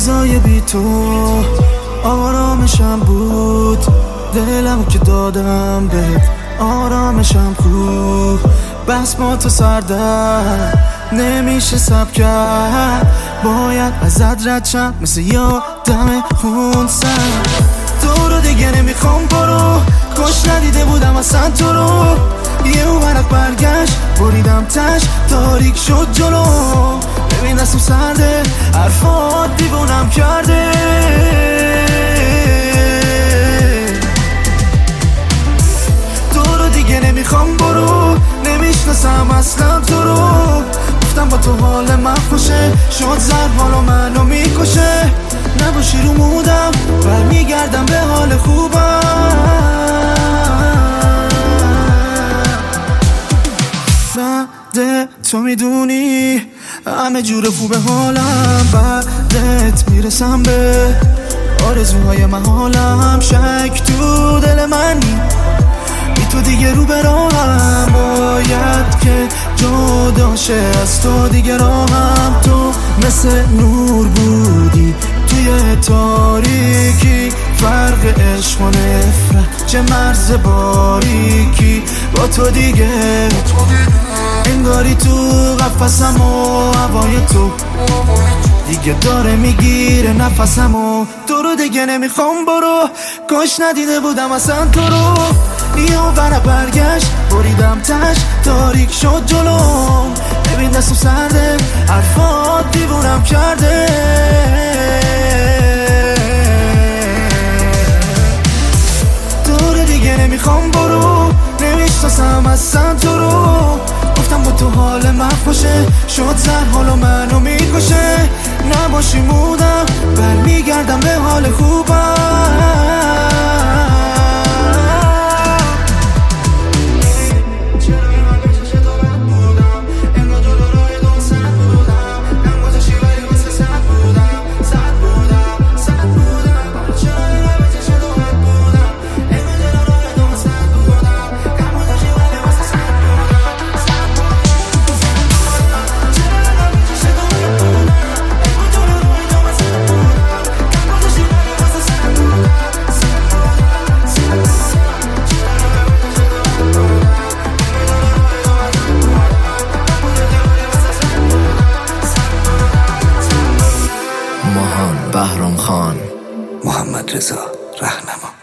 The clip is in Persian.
روزای بی تو آرامشم بود، دلمو که دادم بهت آرامشم کو. بس با تو سردر نمیشه سب کرد، باید ازت رد شم مثل یادم خونسم. تو رو دیگه نمیخوام برو، کاش ندیده بودم اصلا تو رو. یه ورق برگشت بریدم تش، تاریک شد جلو. ببین دستم سرده، حرفات دیوونم کرده. تو رو دیگه نمیخوام برو، نمیشناسم اصلا تو رو. گفتم با تو حال من خوشه، شد زر حالو منو میکشه. نباشی رو مودم برمیگردم به حال خوبم. بعد تو میدونی همه جور خوب حالم، بعدت میرسم به آرزوهای من. حالم شک تو دل منی، بی تو دیگه رو به راهم باید که جدا شه از تو. دیگه راهم تو مثل نور بودی توی تاریکی، فرق عشق و نفرت چه مرز باریکی. با تو دیگه انگاری تو قفسم و هوای تو دیگه داره میگیره نفسم. و تو رو دیگه نمیخوام برو، کاش ندیده بودم اصلا تو رو. یه ورق برگشت بریدم تش، تاریک شد جلوم. ببین دستم سرده، حرفات دیوونم کرده. تو رو دیگه نمیخوام برو، نمیشناسم اصلا تو رو. گفتم با تو حال من خوشه، شد زر حالو منو میکشه. نباشی مودم برمیگردم به حال خوبم. بهرام خان، محمد رضا رهنما.